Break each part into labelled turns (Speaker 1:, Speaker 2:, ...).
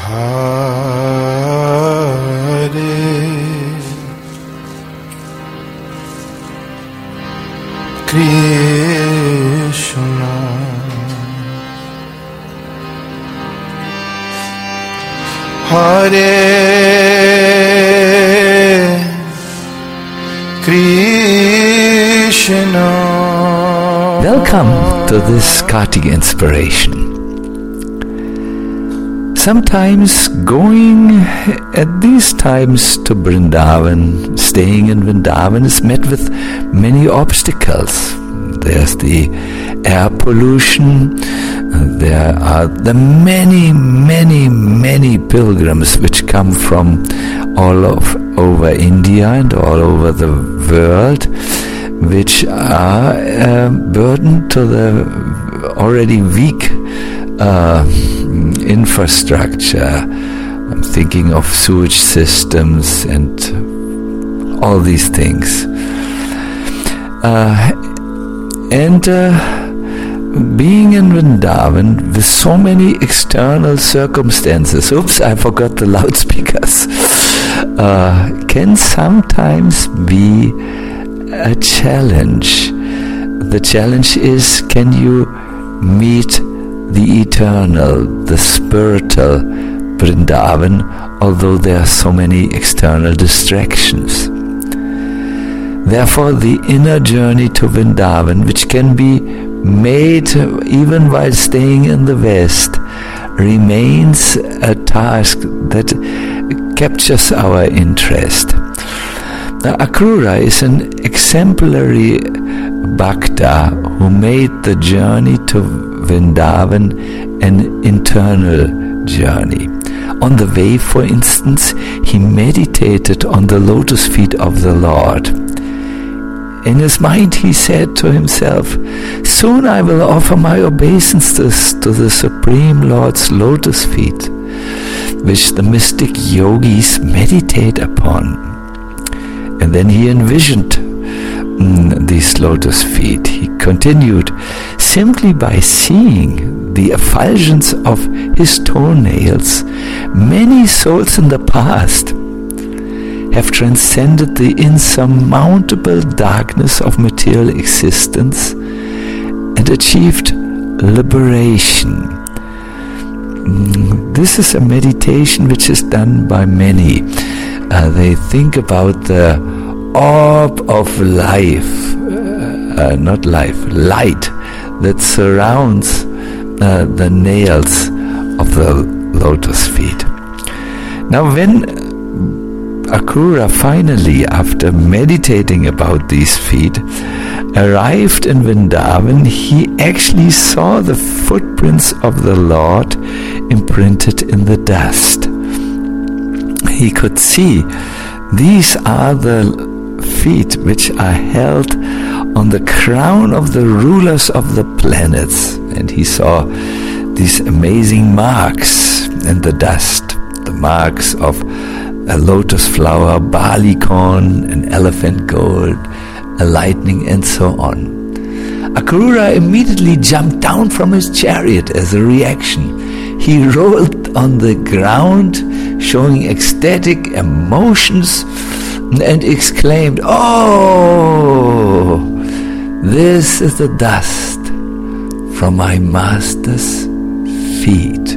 Speaker 1: Krishna, Hare Krishna.
Speaker 2: Welcome to this Kartik inspiration. Sometimes going at these times to Vrindavan, staying in Vrindavan is met with many obstacles. There's the air pollution, there are the many pilgrims which come from all over India and all over the world, which are a burden to the already weak infrastructure. I'm thinking of sewage systems and all these things. Being in Vrindavan with so many external circumstances, oops, I forgot the loudspeakers, can sometimes be a challenge. The challenge is, can you meet the eternal, the spiritual Vrindavan, although there are so many external distractions? Therefore, the inner journey to Vrindavan, which can be made even while staying in the West, remains a task that captures our interest. Now, Akrura is an exemplary Bhakta who made the journey to Vrindavan an internal journey. On the way, for instance, he meditated on the lotus feet of the Lord. In his mind he said to himself, soon I will offer my obeisances to the Supreme Lord's lotus feet, which the mystic yogis meditate upon. And then he envisioned these lotus feet. He continued, simply by seeing the effulgence of his toenails, many souls in the past have transcended the insurmountable darkness of material existence and achieved liberation. This is a meditation which is done by many. They think about the orb of life, light that surrounds the nails of the lotus feet. Now, when Akrura finally, after meditating about these feet, arrived in Vrindavan, he actually saw the footprints of the Lord imprinted in the dust. He could see these are the feet which are held on the crown of the rulers of the planets. And he saw these amazing marks in the dust, the marks of a lotus flower, barley corn, an elephant gold, a lightning, and so on. Akrura immediately jumped down from his chariot as a reaction. He rolled on the ground, showing ecstatic emotions, and exclaimed, "Oh, this is the dust from my master's feet."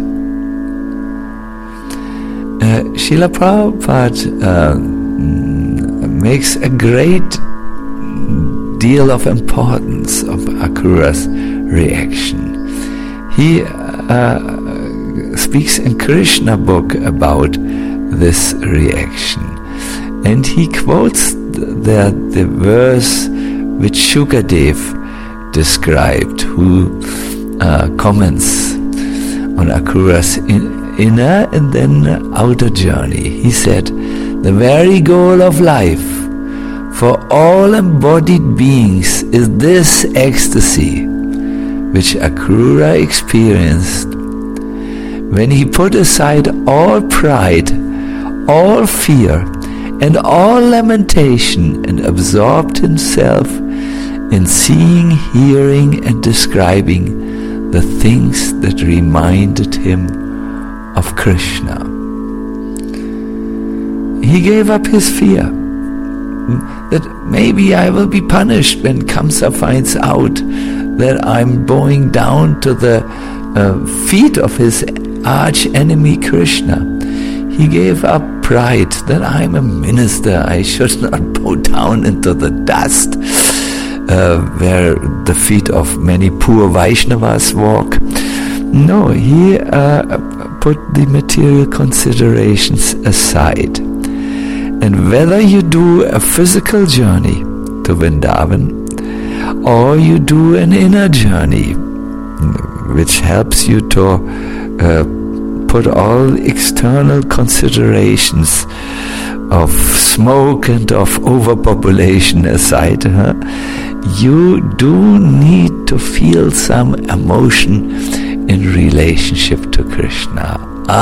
Speaker 2: Srila Prabhupada makes a great deal of importance of Akrura's reaction. He speaks in Krishna book about this reaction, and he quotes the verse which Shukadev described, who comments on Akrura's inner and then outer journey. He said, "The very goal of life for all embodied beings is this ecstasy which Akrura experienced when he put aside all pride, all fear, and all lamentation, and absorbed himself in seeing, hearing, and describing the things that reminded him of Krishna. He gave up his fear that maybe I will be punished when Kamsa finds out that I'm bowing down to the feet of his arch enemy Krishna. He gave up pride that I'm a minister, I should not bow down into the dust where the feet of many poor Vaishnavas walk. No, he put the material considerations aside. And whether you do a physical journey to Vrindavan or you do an inner journey, which helps you to put all external considerations of smoke and of overpopulation aside, you do need to feel some emotion in relationship to Krishna.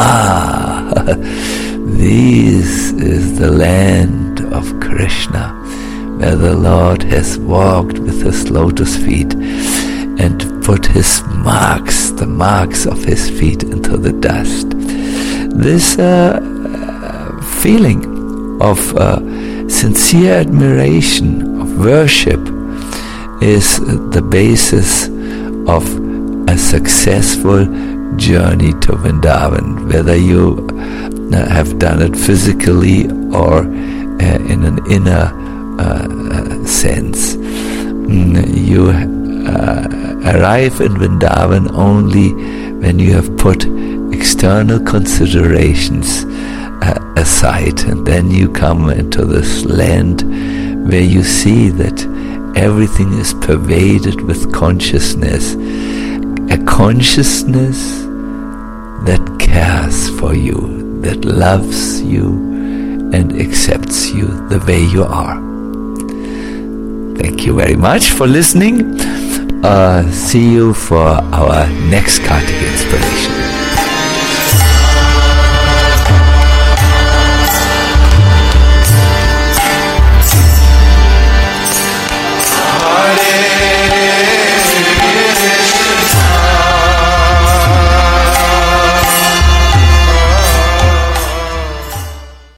Speaker 2: This is the land of Krishna, where the Lord has walked with his lotus feet and put his marks, the marks of his feet, into the dust. This feeling of sincere admiration, of worship, is the basis of a successful journey to Vrindavan, whether you have done it physically or in an inner sense. You arrive in Vrindavan only when you have put external considerations aside, and then you come into this land where you see that everything is pervaded with consciousness, a consciousness that cares for you, that loves you and accepts you the way you are. Thank you very much for listening. See you for our next Kartikeya.